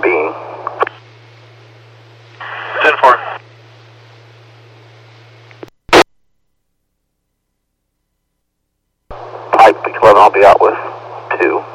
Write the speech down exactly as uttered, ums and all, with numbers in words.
being. ten four. Mike, eleven, I'll be out with two.